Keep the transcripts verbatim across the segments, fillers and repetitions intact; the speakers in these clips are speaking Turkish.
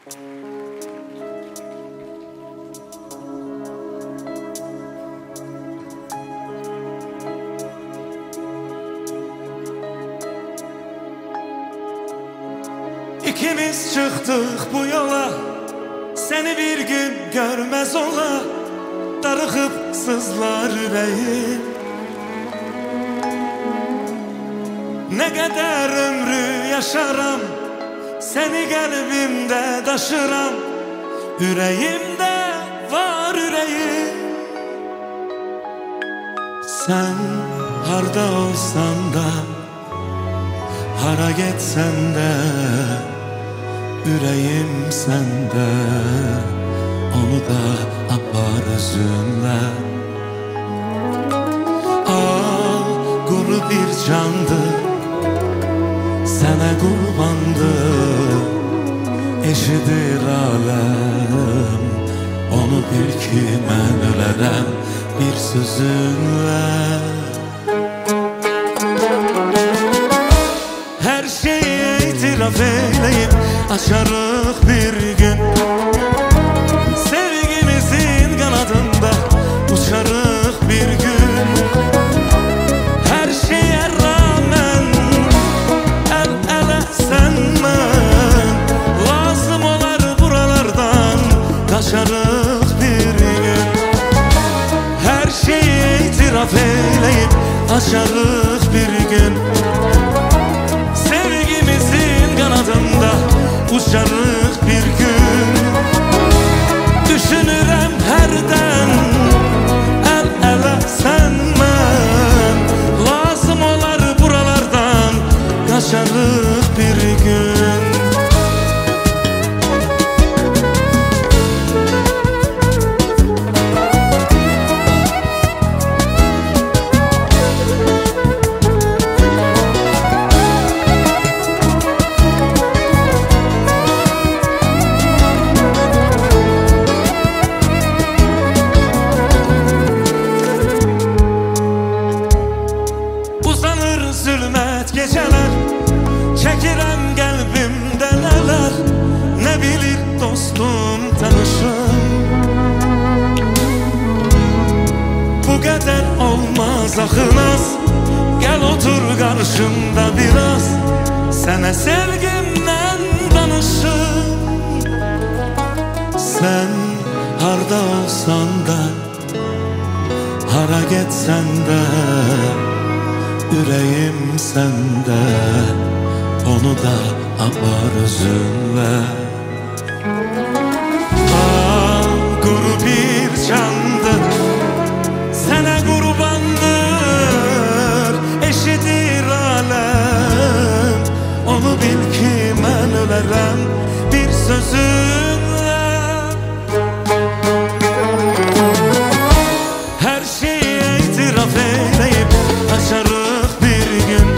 İkimiz çıktık bu yola, seni bir gün görmez ola, darıkıp sızlar yüreğim. Ne kadar ömrü yaşaram, seni kalbimde taşıram, yüreğimde var yüreğim. Sen harda olsan da, hara getsen de, yüreğim sende, onu da apar özünle. Al kuru bir candı, sana kurbandı, eşidir alem, onu bil ki mən ölərəm bir sözünle. Her şeyi itiraf eyleyip açarıq bir gün, sevgimizin kanadında uçarıq bir gün. Her şeye rağmen el ele sen ben, lazım olar buralardan kaçarıq bir gün. Her şeyi itiraf eyleyip açarıq bir gün, kanadında uçarıq bir gün. Düşünürəm hərdən el ele sen mən, lazım olar buralardan kaçarıq bir gün. Zülmət gecələr, çəkirəm qəlbimdə nələr, nə bilir dostum tanışım. Bu qədər olmaz axı naz, gəl otur qarşımda biraz, sənə sevgimdən danışım. Sən harda olsan da, hara getsən də, yüreğim sende, onu da apar özünle. Al kuru bir candır, sana kurbandır, eşidir alem, onu bil ki mən ölərəm bir sözünle. Her şeyi itiraf eyleyip açarıq bir gün,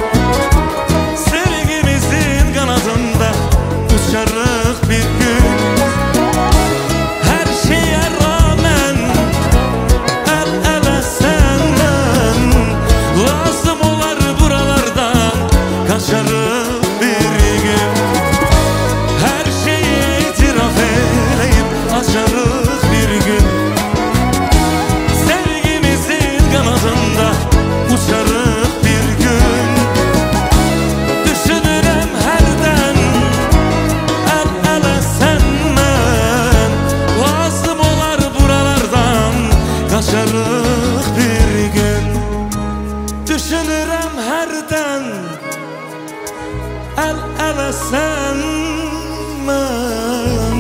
sevgimizin kanadında uçarıq bir gün. Her şeye rağmen el ele sen ben, lazım olar buralardan kaçarıq bir gün. Her şeyi itiraf eyleyip açarıq bir gün, sevgimizin kanadında uçarıq bir gün. Düşünürəm hərdən el ele sen mən, lazım olar buralardan kaçarıq bir gün. Düşünürəm hərdən el ele sen mən,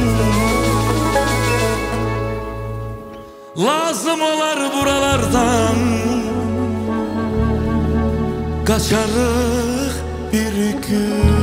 lazım olar buralardan kaçarıq bir gün.